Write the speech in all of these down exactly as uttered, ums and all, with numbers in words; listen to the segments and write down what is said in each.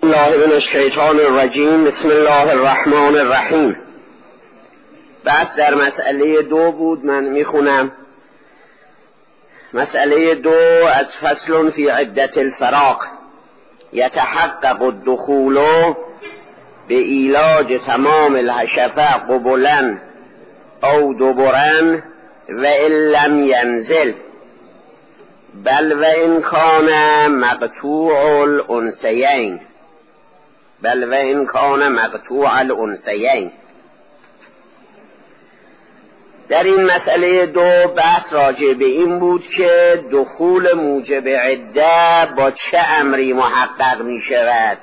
الله من الشیطان الرجیم. بسم الله الرحمن الرحیم. بس در مسئله دو بود، من میخونم. مسئله دو از فصل فی عدت الفراق. یتحقق الدخول به ایلاج تمام الحشفه قبلا او دبرا و ان لم ینزل بل و ان کان مقطوع الانثیین بل و ان کان مقطوع الانثیین. در این مسئله دو بحث راجع به این بود که دخول موجب عده با چه امری محقق می شود.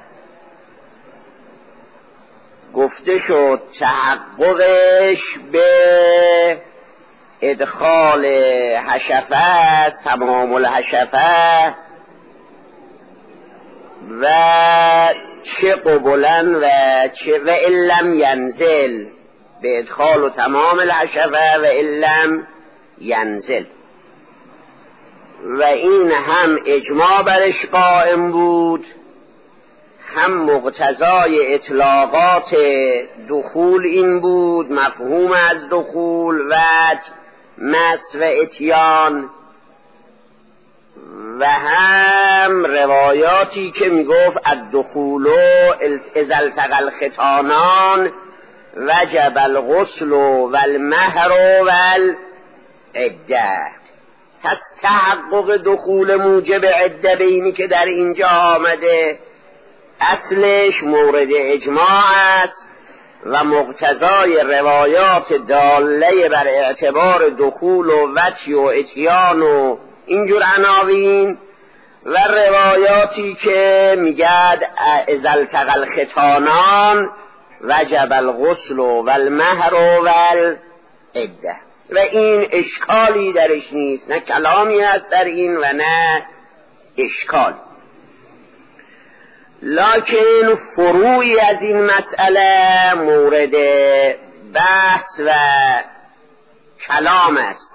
گفته شد تحققش به ادخال حشفه است، تمام الحشفه، و چه قبلن و چه و ان لم ینزل، به ادخال و تمام الحشفه و ان لم ینزل. و این هم اجماع برش قائم بود، هم مقتضای اطلاقات دخول این بود، مفهوم از دخول و مس و اتیان، و هم روایاتی که میگفت الدخول اذا التقى الختانان وجب الغسل والمهر والعده. پس تحقق دخول موجب عده به اینی که در اینجا آمده اصلش مورد اجماع است و مقتضای روایات داله بر اعتبار دخول و وطی و اتیان و اینجور عناوین، و روایاتی که میگد اذا التقى الختانان وجب الغسل والمهر والعده. و این اشکالی درش نیست، نه کلامی هست در این و نه اشکال. لکن فروعی از این مسئله مورد بحث و کلام است.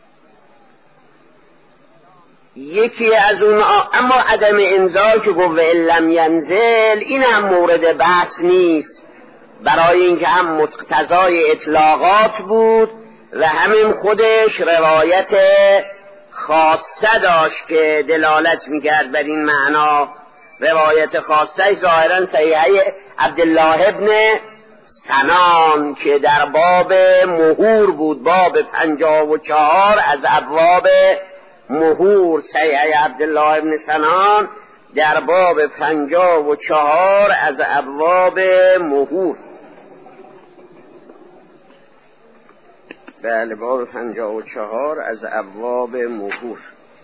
یکی از اون، اما عدم انزال که گفت ان لم ینزل، این هم مورد بحث نیست، برای اینکه هم مقتضای اطلاقات بود و همین خودش روایت خاصه داشت که دلالت میکرد بر این معنا. روایت خاصه ظاهرا صحیحه عبدالله ابن سنان که در باب مهور بود، باب پنجاه و چهار از ابواب مهور. صحیحه عبدالله ابن سنان در باب پنجاه و چهار از ابواب مهور. بله، باب پنجاه و چهار از ابواب مهور.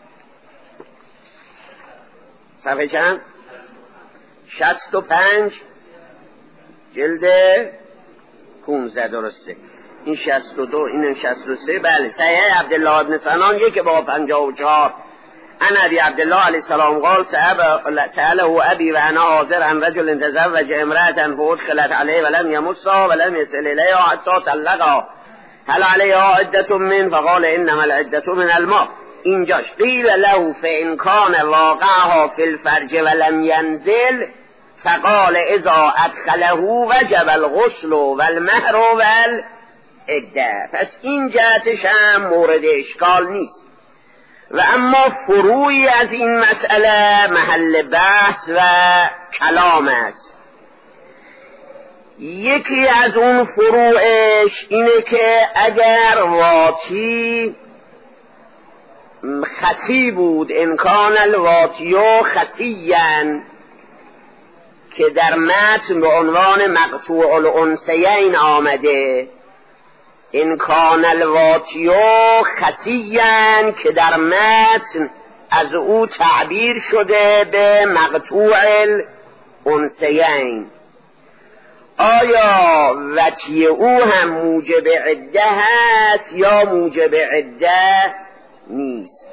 صفحه چند؟ شست و پنج، جلد پونزده. درسته، این شست و دو، این شست و سه. بله، صحیح عبدالله ابن سنان یک با پنجاه و چهار. انا ابی عبدالله علیه السلام قال سأله ابی و انا حاضر ان رجل تزوج امرأة فادخلت علیه ولم یمسها ولم یصل الیها حتی طلقها هل علیها عدة من؟ فقال انما العدة من الماء. اینجاش قیل له فان کان واقعها فی الفرج ولم ینزل فقال اذا ادخله وجب الغسل والمهر والعده. پس این جهتش هم مورد اشکال نیست. و اما فروعی از این مسئله محل بحث و کلام است. یکی از اون فروعش اینه که اگر واتی خسی بود، انکان الواتیو خسیین، که در متن به عنوان مقطوع الانثیین آمده، انکان الواتیو خسیین که در متن از او تعبیر شده به مقطوع الانثیین. آیا وطی او هم موجب عده هست یا موجب عده نیست؟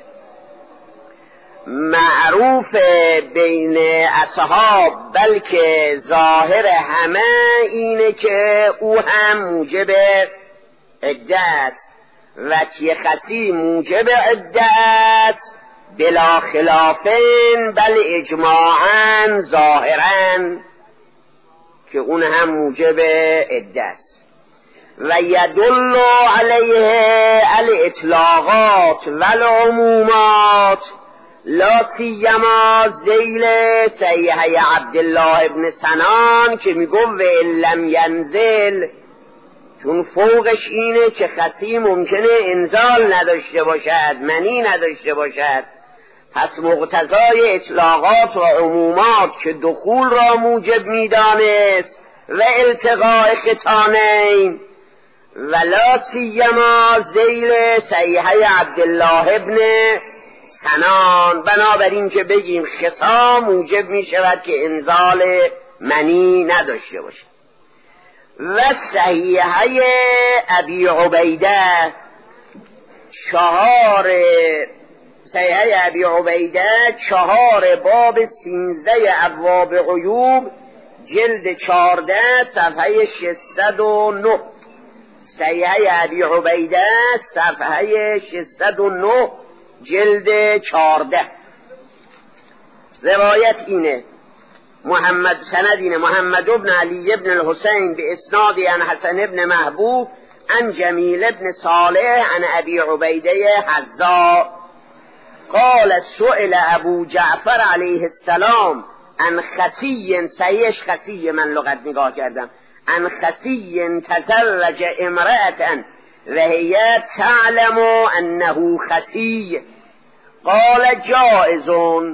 معروف بین اصحاب بلکه ظاهر همه اینه که او هم موجب عده است. وطی خسی موجب عده است بلا خلافین بل اجماعاً ظاهراً، که اون هم موجب عده است. و یدل علیه الاطلاقات والعمومات لا سیما ذیل صحیحه عبدالله ابن سنان که میگو و لم ینزل، چون فوقش اینه که خسی ممکنه انزال نداشته باشد، منی نداشته باشد، پس مقتضای اطلاقات و عمومات که دخول را موجب میدانست و التقاء ختانین ولا سیما ذیل صحیحه عبدالله ابن سنان، بنابراین که بگیم خصا موجب می شود که انزال منی نداشته باشه. و صحیحه ابی عبیده چهار صحیحه ابی عبیده چهار باب سینزده ابواب عیوب جلد چارده صفحه ششصد و نه. صحیحه ابی عبیده صفحه ششصد و نه جلد چارده. روایت اینه، محمد سند اینه محمد ابن علی ابن الحسین به اسناد عن حسن ابن محبوب عن جمیل ابن صالح عن ابی عبیده حذا قال سئل ابو جعفر علیه السلام عن خسی، صحیحش خسی، من لغت نگاه کردم، عن خسی تزوج امرأة و هي تعلم انه خسی قال جائز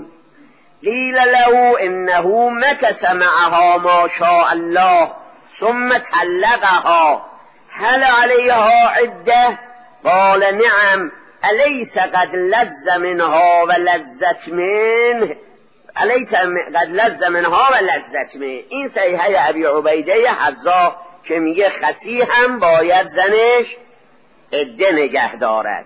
قیل له انه مكث معها ما شاء الله ثم طلقها هل عليها عده قال نعم الیس قد لذ منها و لذت منه الیس قد لذ منها و لذت منه. این صحیحه ابی عبیده حذا که میگه خسی هم باید زنش عده نگه دارد.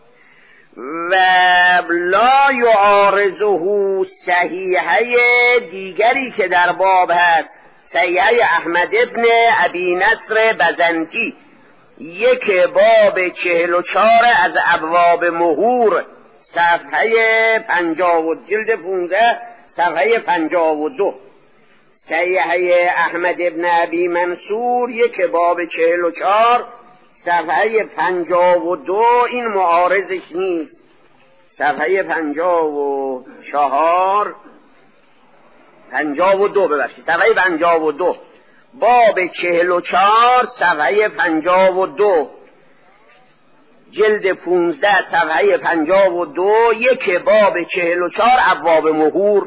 و لا یعارضه صحیحه دیگری که در باب هست، صحیحه احمد ابن ابی نصر بزنتی، یک باب چهل و چار از ابواب مهور صفحه پنجاه و جلد پونزده صفحه پنجاه و دو. صحیحه احمد ابن ابی منصور یک باب چهل و چار صفحه پنجاه و دو، این معارضش نیست، صفحه پنجاه و چهار پنجاه و دو ببخشید صفحه پنجاه و دو باب چهل و چار صفحه پنجاه و دو جلد پونزده صفحه پنجاه و دو، یک باب چهل و چار ابواب مهور.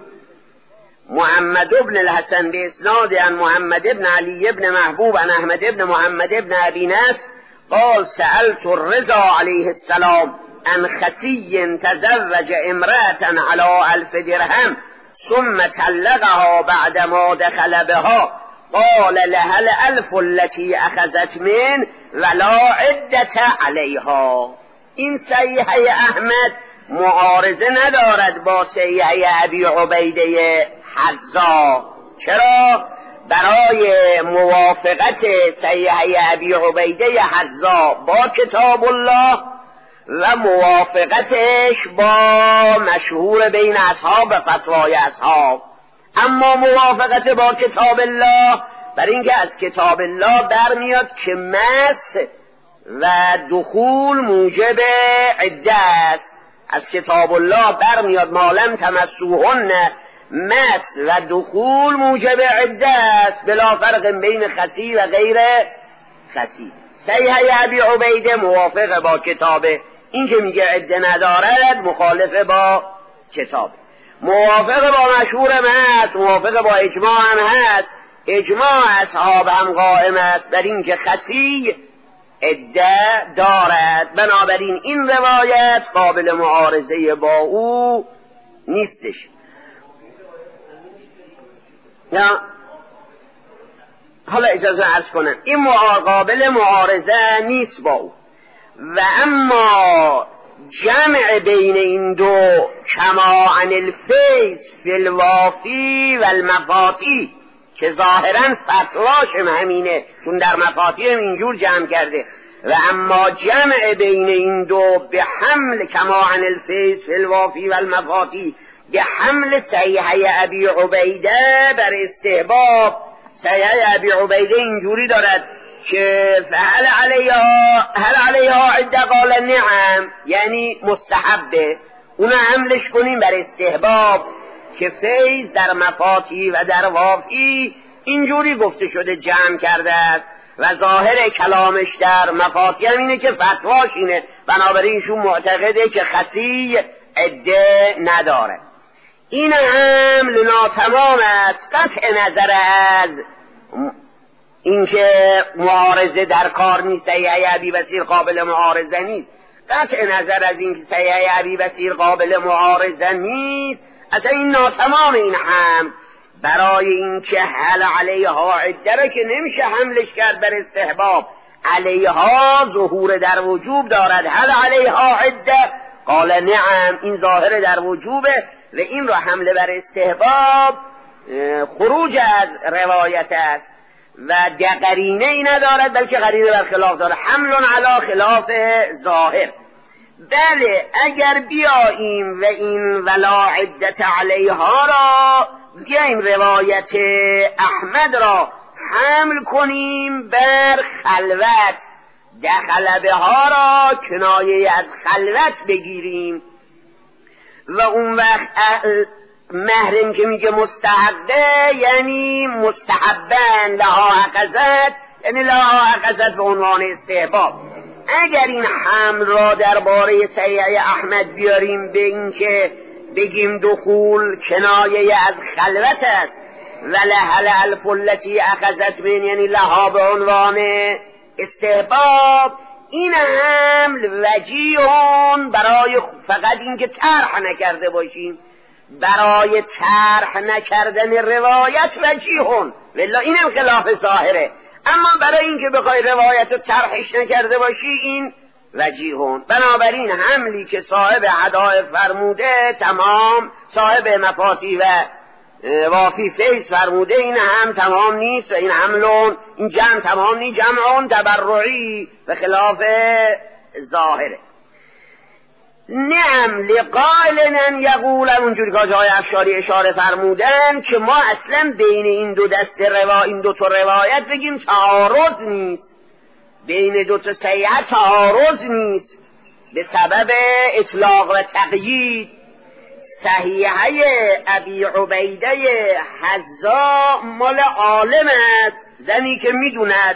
محمد ابن الحسن به اسناد عن محمد ابن علی ابن محبوب عن احمد ابن محمد ابن ابی نصر قال سألت الرضا علیه السلام عن خسی تزوج امرأة على الف درهم ثم طلقها بعدما دخل بها قال لها الالف التي اخذت من ولا عدت علیها. این صحیحه احمد معارضه ندارد با صحیحه ابی عبیده حذا. چرا؟ برای موافقت صحیحه ابی عبیده حذا با کتاب الله و موافقتش با مشهور بین اصحاب فتوای اصحاب. اما موافقت با کتاب الله بر اینکه از کتاب الله برمیاد که مس و دخول موجب عده است، از کتاب الله برمیاد مالم تمسوهن مس و دخول موجب عده است بلا فرق بین خسی و غیر خسی. صحیحه ابی عبیده موافق با کتابه، این که میگه عده ندارد مخالف با کتاب، موافق با مشهور مس، موافق با اجماع هم هست، اجماع اصحاب هم قائم است بر این که خسی عده دارد. بنابراین این روایت قابل معارضه با او نیستش. یا حالا اجازه عرض کنم این قابل معارضه نیست با او. و اما جمع بین این دو کما عن الفیض فی الوافی و المفاتی که ظاهرا فتواش همینه، چون در مفاتی هم اینجور جمع کرده و اما جمع بین این دو به حمل کما عن الفیض فی الوافی و المفاتی، به حمل صحیحه ابی عبیده بر استحباب. صحیحه ابی عبیده اینجوری دارد که فهل علیها هل علیها عده قال نعم، یعنی مستحبه، اونو حملش کنیم بر استحباب که فیض در مفاتی و در وافی اینجوری گفته شده جمع کرده است و ظاهر کلامش در مفاتی هم اینه که فتواش اینه، بنابراین ایشون معتقده که خسی عده نداره. این حمل ناتمام است، قطع نظر از اینکه معارضه در کار نیست، صحیحه ابی بصیر قابل معارضه نیست، قطع نظر از اینکه صحیحه ابی بصیر قابل معارضه نیست، اصلا این ناتمام این حمل. برای اینکه هل علیها عده را که نمیشه حملش کرد بر استحباب، علیها ظهور در وجوب دارد. هل علیها عده قال نعم، این ظاهر در وجوبه و این را حمله بر استحباب خروج از روایت است و قرینه ای ندارد، بلکه قرینه بر خلاف دارد، حمل علی خلاف ظاهر. بله اگر بیاییم و این ولا عدت علیها را بیاییم روایت احمد را حمل کنیم بر خلوت، دخل بها را کنایه از خلوت بگیریم و اون وقت محرم که میگه مستحبه یعنی مستحبن لها اخذت، یعنی لها اخذت به عنوان استحباب. اگر این حمل را درباره صحیحه احمد بیاریم به این که بگیم دخول کنایه از خلوت است و لحل الف التي اخذت من، یعنی لها به عنوان استحباب، این حمل وجیهون برای برای این که طرح نکرده باشیم، برای طرح نکردن روایت وجیهون، والله این هم خلاف ظاهره، اما برای این که بخوای روایت رو طرحش نکرده باشی این وجیهون. بنابراین حملی که صاحب هدایق فرموده تمام، صاحب مفاتی و وافی فیض فرموده این هم تمام نیست و این حملون این جمع تمام نیست، جمعون تبرعی و خلاف ظاهره. نعم لقائلن یقول، اونجوری که آقای افشاری اشاره فرمودن که ما اصلا بین این دو دست روا این دو تا روایت بگیم تعارض نیست، بین دو تا صحیحه تعارض نیست به سبب اطلاق و تقیید. صحیحه ابی عبیده حذا مال عالم است، زنی که میدوند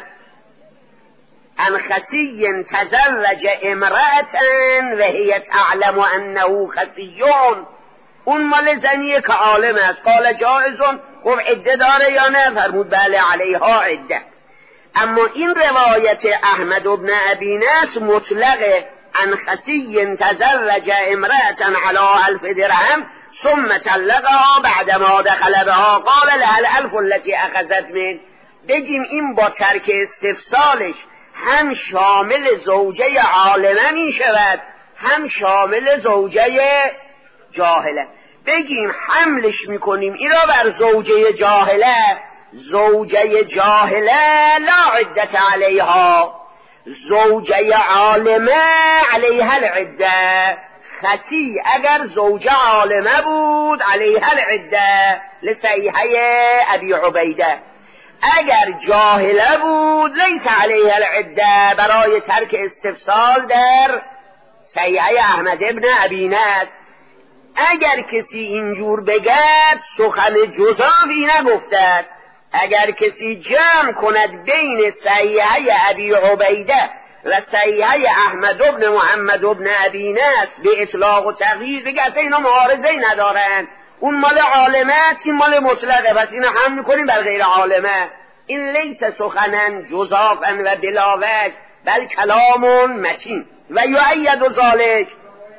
ان خسی تزوج امرأة و هی تعلم انه خسیون، اون مال زنیه که عالم است. قال جائزون، خب عده داره یا نه؟ فرمود بله علیها عده. اما این روایت احمد بن ابی نصر مطلقه، ان خسی تزوج امرأة علی الف درهم ثم طلقها بعدما دخل بها قال لها الالف التي اخذت من. بگیم این با ترک استفسالش هم شامل زوجه عالمه می شود هم شامل زوجه جاهله. بگیم حملش میکنیم این را بر زوجه جاهله، زوجه جاهله لا عدت علیها، زوجه عالمه علیها العده. خسی اگر زوجه عالمه بود علیها العده لصحیحه ابی عبیده، اگر جاهله بود لیس علیها العده برای ترک استفسال در صحیحه احمد ابن ابی نصر. اگر کسی اینجور بگد سخن جزافی نگفته است. اگر کسی جمع کند بین صحیحه ابی عبیده و صحیحه احمد ابن محمد ابن ابی نصر به اطلاق و تغییر بگه اصلا اینا معارضه ندارن، اون مال عالمه است این مال مطلقه، پس اینا هم میکنیم بر غیر عالمه. این لیس سخنن جزافا و بلاوج بل کلامون متین و یؤید ذالک.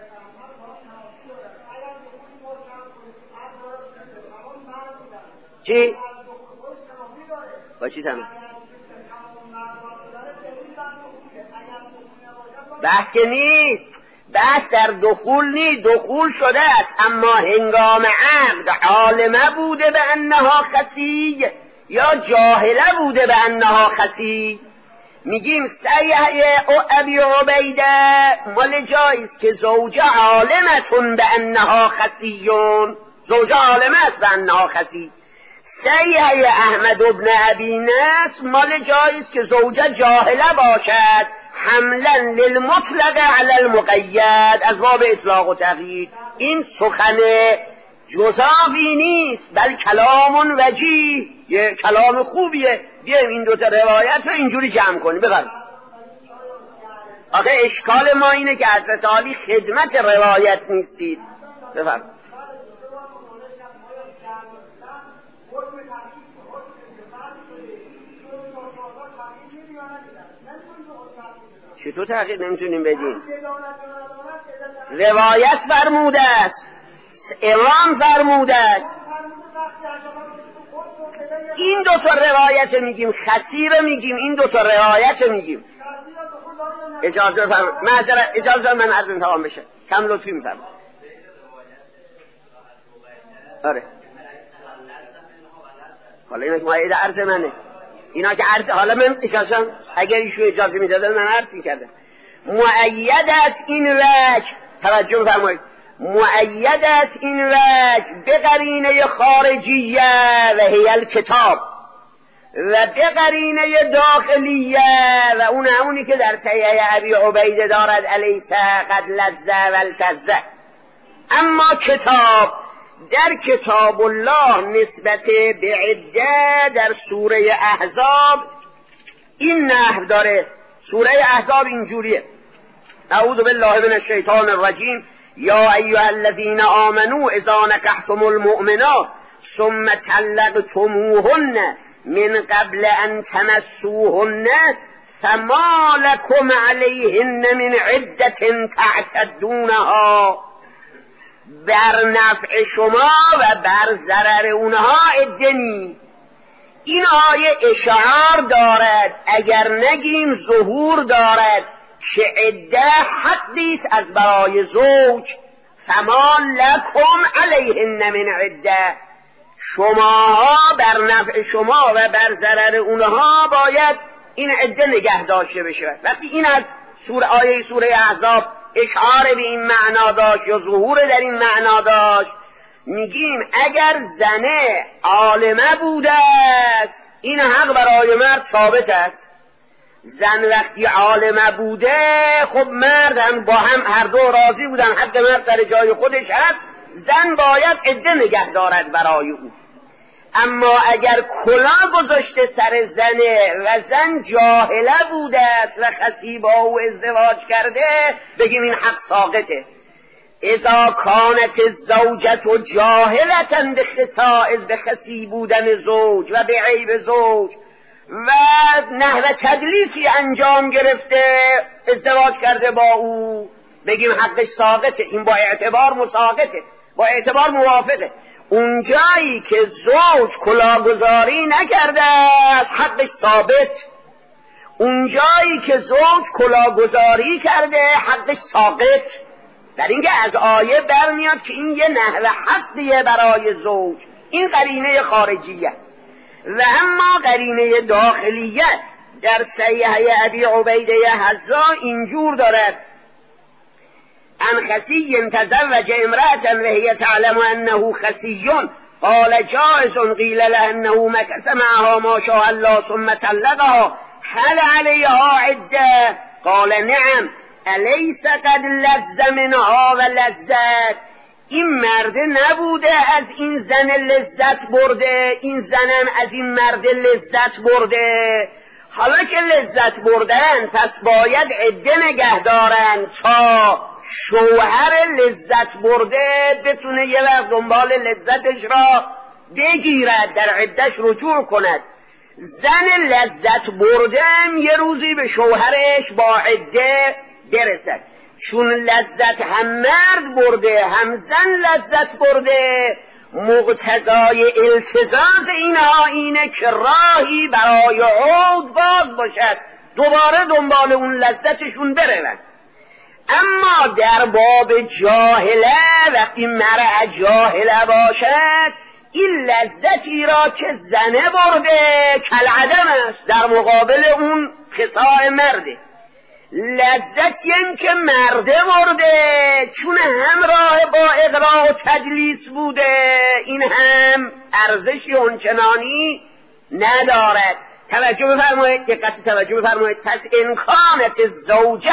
چی؟ با چی تمام؟ بحث که نیست، بحث در دخول نیست، دخول شده است اما هنگام عقد عالمه بوده به انها خسی یا جاهله بوده به انها خسی. میگیم سیه او ابی عبیده مال جاییست که زوجه عالمتون به انها خسیون، زوجه عالمه است به انها خسی. سیه احمد ابن ابی نصر مال جاییست که زوجه جاهله باشد، حملا للمطلق علی المقید، از باب اطلاق و تقیید. این سخن جزافی نیست، بل کلام وجیه، یه کلام خوبیه. بیایم این دوتا روایت رو اینجوری جمع کنیم. ببریم آخه اشکال ما اینه که حضرت عالی خدمت روایت نیستید. بفرم. چطور تحقیق نمیتونیم بدیم؟ روایت فرموده است، امام فرموده است. این دو تا روایت میگیم، خطیر میگیم، این دو تا روایت میگیم. اجازه بفرمایید، معذرت اجازه من عرض تمام بشه. کم لطفی میفرمایید. آره حالا اینا که مایده عرض منه، اینا که عرض، حالا من اجازه اگر ایشون اجازه میدادن من عرض میکردم. مؤید است این وجه، توجه فرمایید، مؤید است این وجه به قرینه خارجیه و هی الکتاب، و به قرینه داخلیه و اون همونی که در سیه ابی عبیده دارد الیس قد لذ و التذ. اما کتاب، در کتاب الله نسبت به عده در سوره احزاب این نحو داره. سوره احزاب اینجوریه: اعوذ بالله من الشیطان الرجیم یا ایها الذین آمنوا اذا نکحتم المؤمنات ثم طلقتموهن من قبل ان تمسوهن فما لكم علیهن من عدة تعتدونها. بر نفع شما و بر ضرر اونها عده نی. این آیه اشعار دارد، اگر نگیم ظهور دارد، که عده حدیث از برای زوج. فما لکم علیهن من عده، شماها بر نفع شما و بر ضرر اونها باید این عده نگه داشته بشه. وقتی این از سوره آیه سوره احزاب اشعار به این معنا داشت یا ظهور در این معنا داشت، میگیم اگر زنه عالمه بوده است این حق برای مرد ثابت است. زن وقتی عالمه بوده، خب مرد هم با هم هر دو راضی بودن، حق مرد سر جای خودش هست، زن باید عده نگه دارد برای او. اما اگر کلاه گذاشته سر زنه و زن جاهله بوده است و خسی با او ازدواج کرده، بگیم این حق ساقطه. اذا کانت الزوجة جاهلة بخصائص، به خسی بودن زوج و به عیب زوج و نحو تدلیسی انجام گرفته، ازدواج کرده با او، بگیم حقش ساقطه. این با اعتبار مساقطه، با اعتبار موافقه. اونجایی که زوج کلاهگذاری نکرده است حقش ثابت، اونجایی که زوج کلاهگذاری کرده حقش ساقط. در اینکه از آیه برمیاد که این یه نحو حقیه برای زوج. این قرینه خارجیه. و اما قرینه داخلیه در صحیح ابی عبیده حذا اینجور دارد: ان خسی تزوج امرأة وهي تعلم انه خسی قال جائز، قیل له انه مكث معها ما شاء الله ثم طلقها هل عليها عده؟ قال نعم الیس قد لذ منها و لذت. این مرد نبوده از این زن لذت برده، این زنم از این مرد لذت برده. حالا که لذت بردن پس باید عده نگه دارن تا شوهر لذت برده بتونه یه وقت دنبال لذتش را بگیرد، در عدهش رجوع کند. زن لذت بردم یه روزی به شوهرش با عده برسد، چون لذت هم مرد برده هم زن لذت برده. مقتضای التزاز این آیینه که راهی برای عود باز باشد، دوباره دنبال اون لذتشون برون. اما در باب جاهله، وقتی مرأة جاهله باشد، این لذتی را که زنه برده کالعدم است، در مقابل اون خصاء مرده. لذتی این که مرده برده چون همراه با اغراء و تدلیس بوده، این هم ارزشی اونچنانی ندارد. توجه بفرمایید، دقت توجه بفرمایید. پس ان کانت الزوجه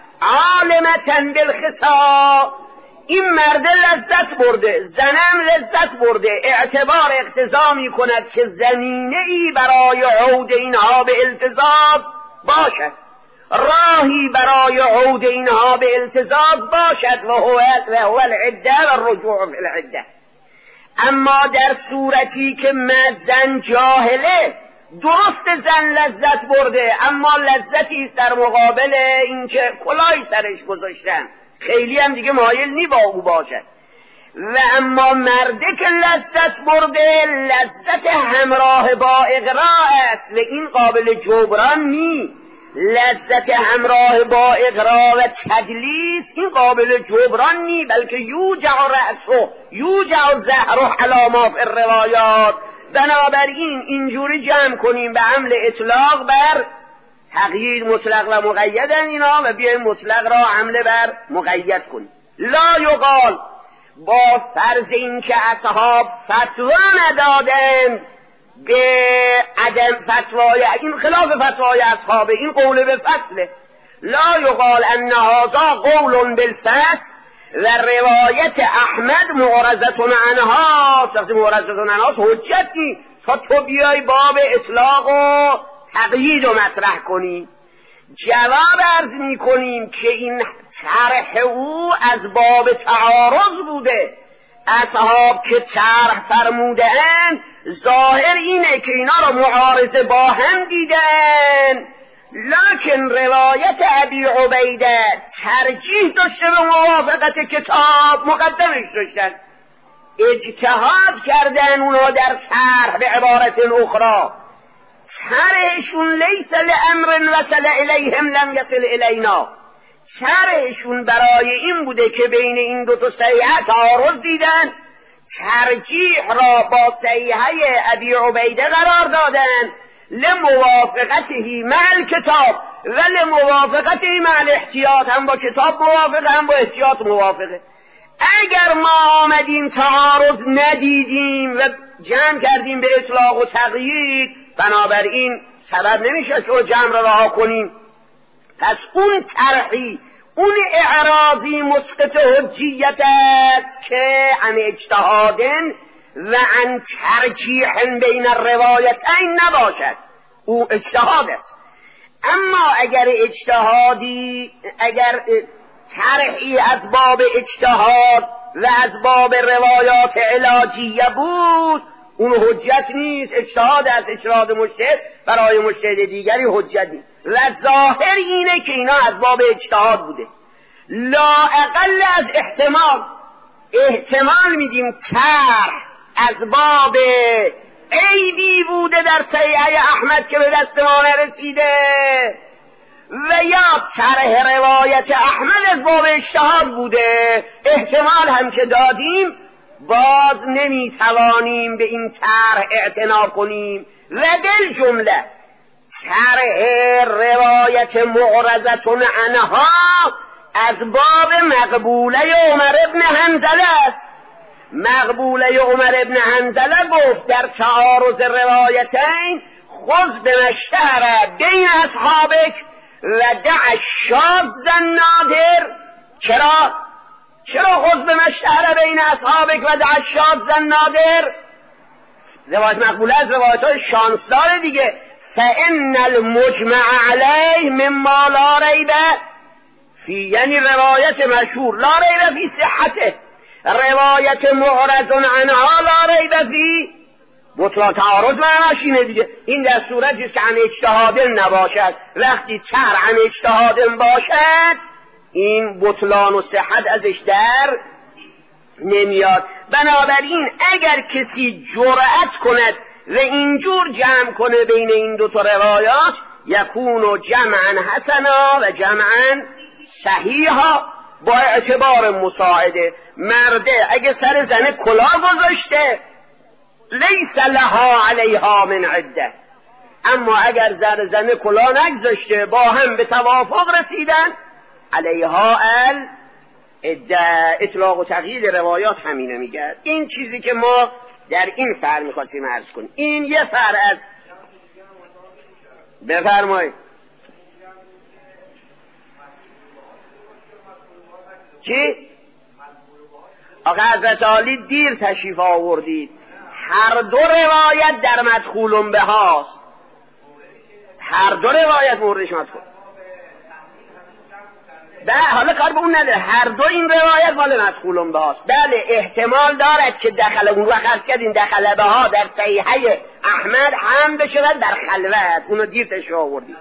عالمة بالخصاء، این مرد لذت برده، زنم لذت برده، اعتبار اقتضا می کند که زمینه ای برای عود اینها به التزاز باشد، راهی برای عود اینها به التزاز باشد و هو و العده و الرجوع فی العده. اما در صورتی که زن جاهله، درست زن لذت برده اما لذتی است در مقابل اینکه کلاهی سرش گذاشتن، خیلی هم دیگه مایل نی با او باشد. و اما مرده که لذت برده لذت همراه با اغراء است و این قابل جبران نی. لذت همراه با اغراء و تدلیس این قابل جبران نی، بلکه یوجع رأسه یوجع زهره علی ما فی الروایات. بنابراین اینجوری جمع کنیم به عمل اطلاق بر تقیید، مطلق و مقیدن اینا، و بیایم مطلق را حمله بر مقید کنیم. لا یقال، با فرض این که اصحاب فتوا ندادند به عدم فتوای، این خلاف فتوای اصحاب، این قول به فصله. لا یقال ان هذا قول بالفصل و روایت احمد معرضتون عنها، وقتی معرضتون عنها حجتی تا تو بیای باب اطلاق و تقیید و مطرح کنی. جواب عرض می کنیم که این طرح او از باب تعارض بوده. اصحاب که طرح فرمودند ظاهر اینه که اینا را معارضه با هم دیدن، لکن روایت ابی عبیده ترجیح داشته به موافقت کتاب، مقدمش داشتن، اجتهاد کردن اونا در طرح. به عبارت اخرى طرحشون لیس لامر وصل الیهم لم یصل الینا، طرحشون برای این بوده که بین این دو تا صحیحه تعارض دیدن، ترجیح را با صحیحه ابی عبیده قرار دادن لموافقته مع کتاب و لموافقته مع احتیاط، هم با کتاب موافقه هم با احتیاط موافقه. اگر ما آمدیم تعارض ندیدیم و جمع کردیم به اطلاق و تقیید، بنابراین سبب نمیشه که جمع را رها کنیم. پس اون طرحی، اون اعراضی مسقط حجیت است که عن اجتهادن و عن ترجیح بین الروایتین نباشد، او اجتهاد است. اما اگر اجتهادی، اگر طرحی از باب اجتهاد و از باب روایات علاجیه بود، اون حجت نیست، اجتهاد از اجتهاد مجتهد برای مجتهد دیگری حجت نیست. و ظاهر اینه که اینا از باب اجتهاد بوده. لا اقل از احتمال، احتمال میدیم طرح از باب عیبی بوده در صحیحه احمد که به دست ما نرسیده، و یا طرح روایت احمد از باب اجتهاد بوده. احتمال هم که دادیم، باز نمیتوانیم به این طرح اعتنا کنیم. و دل جمله طرح روایت معرضتون عنها از باب مقبوله عمر ابن حنظله است. مقبوله عمر ابن حنظله گفت در تعارض روایتین خذ بمشتهر بین اصحابک و دع الشاذ النادر. چرا؟ چرا خذ بمشتهر بین اصحابک و دع الشاذ النادر؟ روایت مقبوله از روایت های شانسدار دیگه. فإن المجمع علیه مما لا ریب فی، یعنی روایت مشهور لا ریب فی صحته، روایت معرض عنها لا ریب فی بطلان. تعارض معناش اینه دیگه. این در صورتی است که عن اجتهاد نباشد. وقتی طرح عن اجتهاد باشد، این بطلان و صحت ازش در نمیاد. بنابراین اگر کسی جرأت کند و اینجور جمع کنه بین این دو تا روایات، یکون جمعا حسنا و جمعا صحیحا، با اعتبار مساعده. مرده اگه سر زنه کلاه گذاشته، لیس لها علیها من عده، اما اگر زن زن کلا نگذاشته با هم به توافق رسیدن، علیها ال عده. اطلاق و تغییر روایات همینه میگه. این چیزی که ما در این فرع میخواستیم عرض کنیم. این یه فرع از بفرمایید چی؟ آقا حضرت عالی دیر تشریف آوردید. هر دو روایت در مدخول به هاست، هر دو روایت موردش مدخول. بله حالا کار به اون نداره، هر دو این روایت مال مدخول به هاست. بله احتمال دارد که دخل اون وقت عرض کردیم دخل به ها در صحیحه احمد هم بشود در خلوت، اونو دیر تشریف آوردید.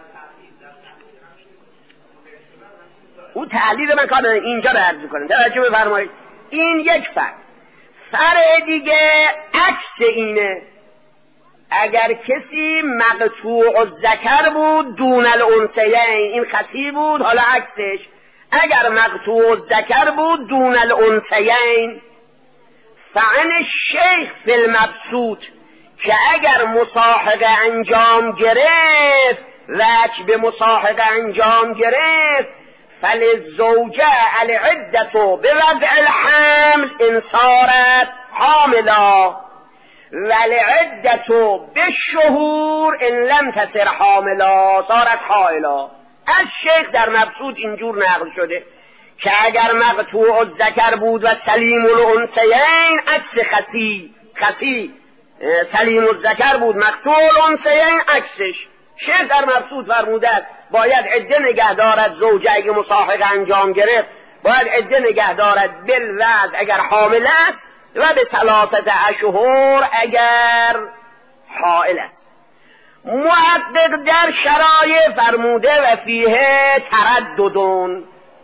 اون تحلیل من کار نداره، اینجا رو عرض کنم. توجه بفرمایید. این یک فرق. فرق دیگه عکس اینه. اگر کسی مقطوع الذکر بود دون الانثیین، این خطی بود، حالا عکسش اگر مقطوع الذکر بود دون الانثیین، فعن الشیخ فی المبسوط، که اگر مصاحبه انجام گرفت وجه به مصاحبه انجام گرفت، فللزوجه العدة بوضع الحمل ان صارت حاملا ولعدة بالشهور ان لم تصر حاملا صارت حائلا. از شیخ در مبسوط اینجور نقل شده که اگر مقطوع الذکر بود و سلیم الانثیین، عکس خسی خسی سلیم الذکر بود مقطوع الانثیین عکسش. شیخ در مبسوط فرموده است باید عده نگه دارد زوجه اگه مصاحبه انجام گرفت، باید عده نگه دارد بالوضع اگر حامل است و به ثلاثه اشهر اگر حائل است. محقق در شرایع فرموده و فیه ترددون،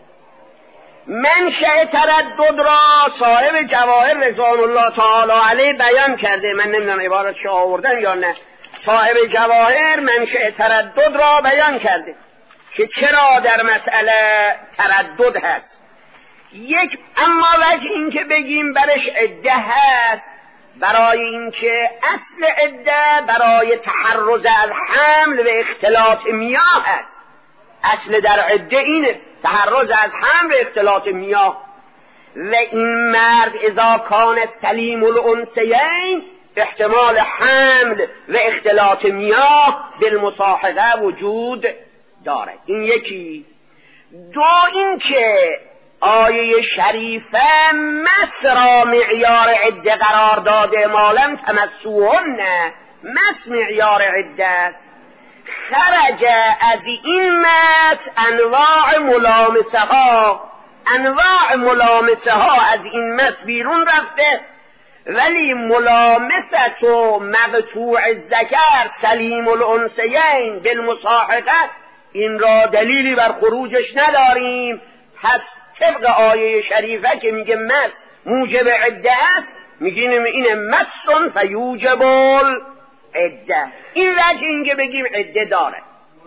منشأ تردد را صاحب جواهر رضوان الله تعالی علیه بیان کرده. من نمیدونم عبارتش آوردن یا نه. صاحب جواهر منشأ تردد را بیان کرده که چرا در مسئله تردد هست. یک اما وجه این که بگیم برش عده هست، برای اینکه اصل عده برای تحرز از حمل و اختلاط میاه هست. اصل در عده اینه تحرز از حمل و اختلاط میاه. و این مرد اذا کان سلیم الانثیین، احتمال حمل و اختلاط میاه بالمصاحبه وجود داره. این یکی. دو این که آیه شریفه مس را معیار عده قرار داده، مالم تمسوهن، مس معیار عده است. خرج از این مس انواع ملامسه ها، انواع ملامسه ها از این مس بیرون رفته، ولی ملامست و مقطوع الذکر سلیم الانثیین بالمصاحبه این را دلیلی بر خروجش نداریم. پس طبق آیه شریفه که میگه مس موجب عده است، میگیم این مسون فیوجب العده. این وجه این که بگیم عده داره.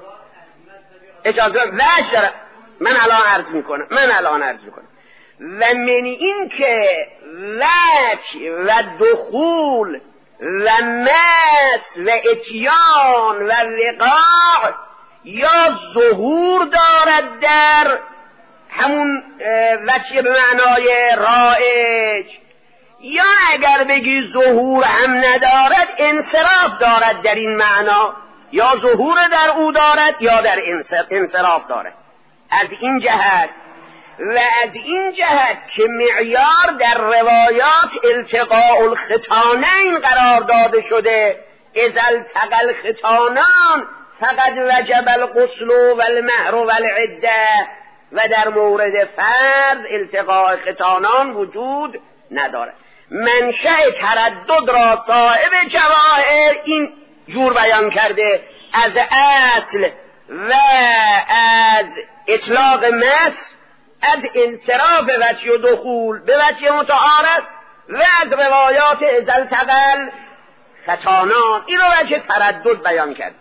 اجازه وجه داره. من الان عرض میکنم من الان عرض میکنم و من این که وجه و دخول و مس و اتیان و وقاع یا ظهور دارد در همون وجه به معنای رایج، یا اگر بگی ظهور هم ندارد انصراف دارد در این معنا، یا ظهور در او دارد یا در انصراف دارد. از این جهت و از این جهت که معیار در روایات التقاء الختانین قرار داده شده، اذا التقى الختانان فقد وجب الغسل والمهر والعده، و در مورد فرض التقاء ختانان وجود نداره. منشأ تردد را صاحب جواهر این جور بیان کرده، از اصل و از اطلاق مس، از انصراف وجه و دخول به وجه متعارف و از روایات اذا التقى الختانان، این رو وجه تردد بیان کرد.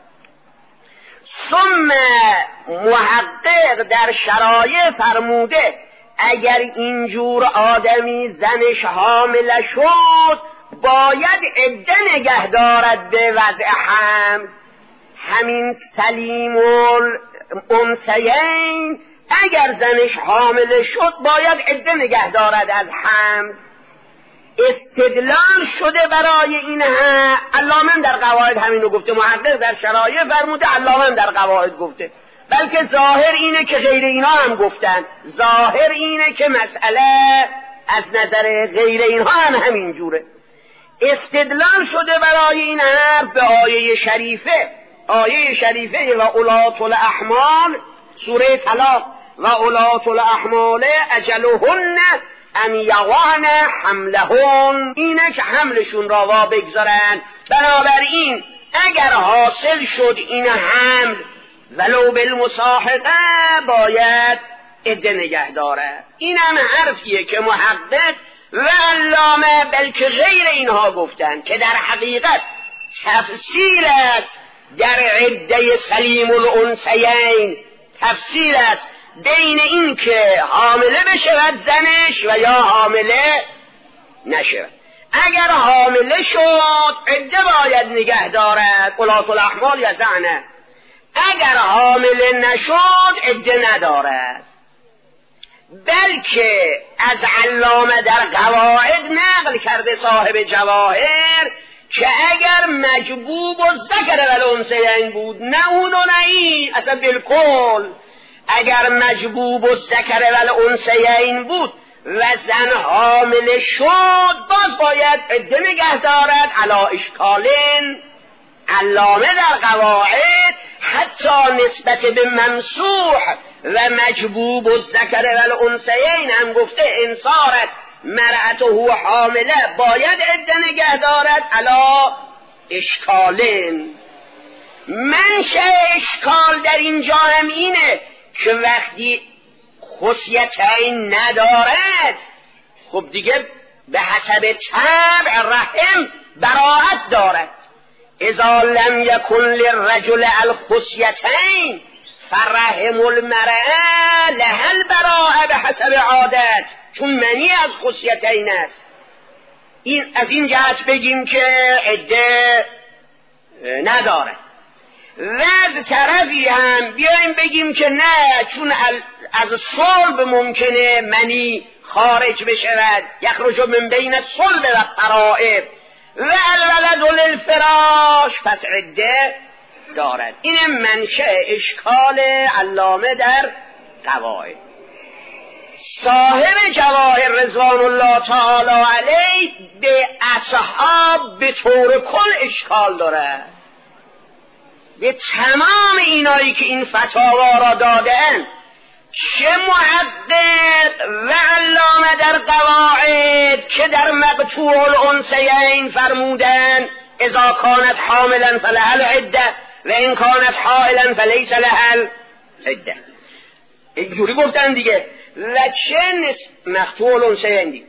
ثم محقق در شرایع فرموده اگر اینجور آدمی زنش حامل شد باید عده نگه دارد به وضع حمل. همین سلیم الانثیین اگر زنش حامله شد باید عده نگه دارد از حمل. استدلال شده برای این ها، علامه در قواعد همینو گفته، محقق در شرایع فرموده، علامه در قواعد گفته، بلکه ظاهر اینه که غیر اینا هم گفتن، ظاهر اینه که مسئله از نظر غیر اینها هم همین جوره. استدلال شده برای این حرف به آیه شریفه، آیه شریفه و اولات الاحمال سوره طلاق، و اولات الاحمال اجلهن ان یضعن حملهن، اینه که حملشون را وا بگذارن. بنابراین اگر حاصل شد این حمل ولو بالمصاحبه باید عده نگه دارد. این هم حرفیه که محقق و علامه بلکه غیر اینها گفتن که در حقیقت تفصیل است در عده سلیم الانثیین، تفصیل است بین این که حامله بشود زنش و یا حامله نشود. اگر حامله شد عده باید نگه دارد، اولات الاحمال یا زنه. اگر حامله نشد عده ندارد. بلکه از علامه در قواعد نقل کرده صاحب جواهر که اگر مجبوب و ذکر والانثیین بود، نه اون و نه این، اصلا بالکل اگر مجبوب و ذکر والانثیین بود و زن حامله شد باز باید عده نگه دارد. علا اشکالن، علامه در قواعد حتی نسبت به ممسوح و مجبوب و ذکر والانثیین هم گفته انصارت مرأته حامله باید عده نگه دارد. علا اشکالن، منشأ اشکال در اینجا هم اینه که وقتی خصیتین ندارد خب دیگه به حسب طبع رحم براءت دارد. اذا لم یکن للرجل الخصیتین فرحم المرأة لها البراءة به حسب عادت، چون منی از خصیتین است. این از این جهت بگیم که عده ندارد. و از طرفی هم بیایم بگیم که نه، چون از صلب ممکنه منی خارج بشود، یخرج من بین الصلب و الترائب و الولد للفراش، پس عده دارد. این منشأ اشکال علامه در قواعد. صاحب جواهر رضوان الله تعالی علیه به اصحاب به طور کل اشکال دارد، به تمام اینایی که این فتاوا را دادن، چه محقق و علامه در قواعد که در مقطوع الانثیین فرمودن اذا کانت حاملا فلها العده و این کانت حائلا فلیس لها العده، اینجوری گفتن دیگه. و چه نسبت مقطوع الانثیین دی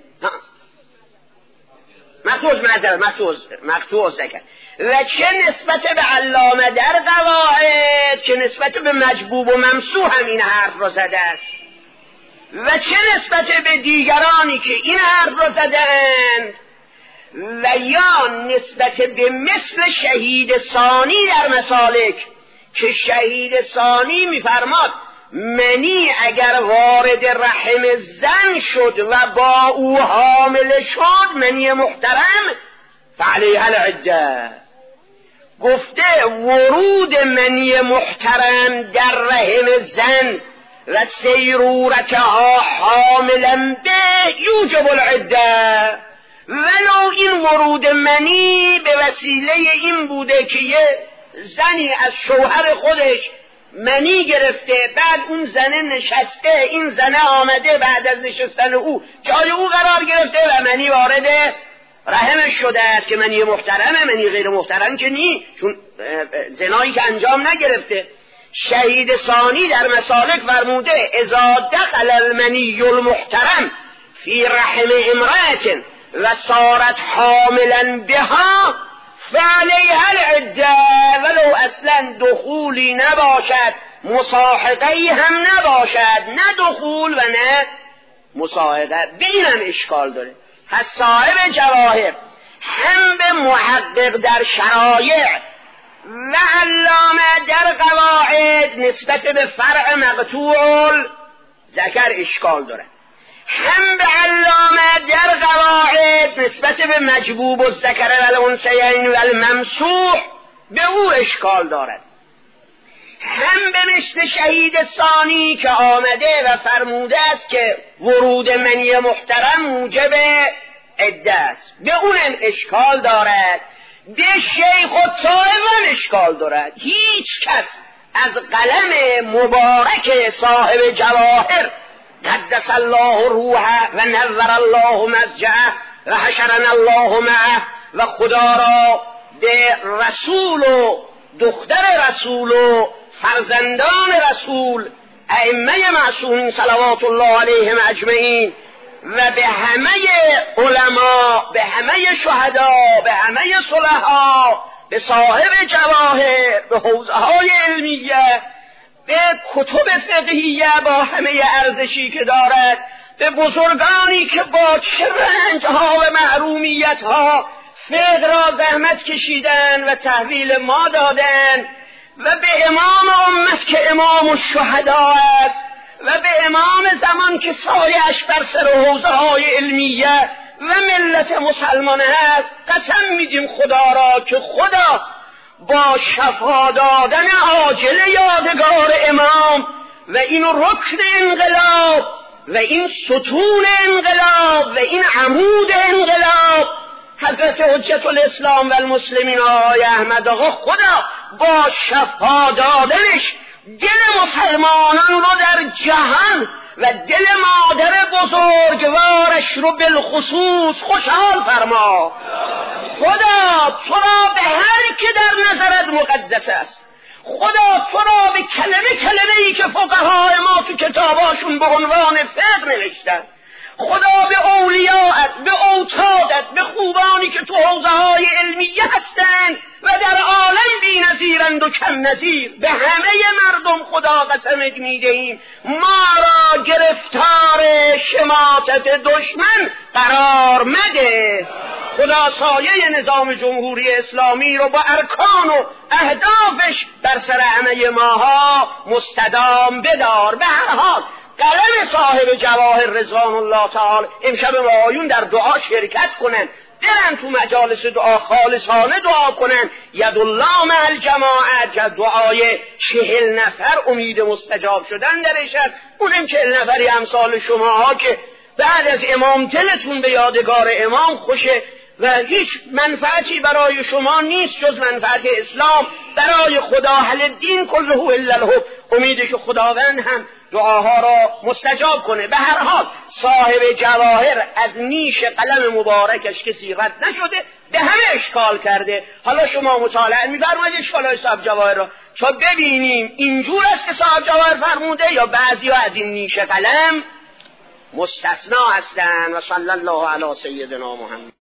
مقطوع معذرت مقطوع مقطوع ذکر، و چه نسبت به علامه در قواعد که نسبت به مجبوب و ممسوح هم این حرف را زده است، و چه نسبت به دیگرانی که این حرف را زدند، و یا نسبت به مثل شهید ثانی در مسالک که شهید ثانی میفرماد منی اگر وارد رحم زن شد و با او حامل شد منی محترم فعلیها العده. گفته ورود منی محترم در رحم زن و سیرورتها حاملا به یوجب العده، ولو این ورود منی به وسیله این بوده که یه زنی از شوهر خودش منی گرفته، بعد اون زنه نشسته، این زنه آمده بعد از نشستن او جای او قرار گرفته و منی وارد رحمش شده است که منی محترمه، منی غیر محترم که نی، چون زنایی که انجام نگرفته. شهید ثانی در مسالک فرموده اذا دخل المنی المحترم فی رحم امرأة و صارت حاملا بها فعلیها العده، ولو اصلا دخولی نباشد مصاحبه‌ای هم نباشد، نه دخول و نه مصاحبه. به اینم اشکال داره. پس صاحب جواهر هم به محقق در شرایع و علامه در قواعد نسبت به فرع مقطوع ذکر اشکال داره، هم به علامه در قواعد نسبت به مجبوب الذکر و الانثیین و الممسوح به او اشکال دارد، هم به مثل شهید ثانی که آمده و فرموده است که ورود منی محترم موجب عده است، به اونم اشکال دارد، به شیخ الطائفه اشکال دارد. هیچ کس از قلم مبارک صاحب جواهر قدس الله روحه و نور الله مضجعه و حشرنا الله معه و خدا را به رسول و دختر رسول و فرزندان رسول ائمه معصومین صلوات الله علیهم اجمعین و به همه علما، به همه شهدا، به همه صلحا، به صاحب جواهر، به حوزه های علمیه، به کتب فقهیه با همه ارزشی که دارد، به بزرگانی که با چه رنجها و محرومیتها فقه را زحمت کشیدن و تحویل ما دادن، و به امام امت که امام الشهدا است و به امام زمان که سایه‌اش بر سر حوزه های علمیه و ملت مسلمان است قسم میدیم خدا را که خدا با شفا دادن عاجل یادگار امام و این رکن انقلاب و این ستون انقلاب و این عمود انقلاب حضرت حجت الاسلام و المسلمین آقای احمد آقا خدا با شفا دادنش دل مسلمانان رو در جهان و دل مادر بزرگوارش رو بالخصوص خوشحال فرما. خدا تو را به هر که در نظرت مقدس است، خدا تو را به کلمه کلمه ای که فقهای ما تو کتاباشون به عنوان فقه نوشتن، خدا به اولیاءت، به اوتادت، به خوبانی که تو حوزه های علمیه هستند و در عالم بی نظیرند و کم نظیر، به همه مردم خدا قسمت میدهیم ما را گرفتار شماتت دشمن قرار مده. خدا سایه نظام جمهوری اسلامی رو با ارکان و اهدافش بر سر همه ماها مستدام بدار. به هر حال قلم صاحب جواهر رضوان الله تعالی امشب آیون در دعا شرکت کنن، برن تو مجالس دعا خالصانه دعا کنن، ید الله مع الجماعت، دعای چهل نفر امید مستجاب شدن درش است. اونم چهل نفری امثال شماها که بعد از امام دلتون به یادگار امام خوشه و هیچ منفعتی برای شما نیست جز منفعت اسلام، برای خدا حل دین کله الا الحب. امیده که خداوند هم دعاها را مستجاب کنه. به هر حال صاحب جواهر از نیش قلم مبارکش کسی رد نشده، به همه اشکال کرده. حالا شما مطالعه می‌فرمایید اشکالای صاحب جواهر را تا ببینیم اینجور است که صاحب جواهر فرموده یا بعضیا از این نیش قلم مستثنا هستند. و صلی الله علی سیدنا محمد.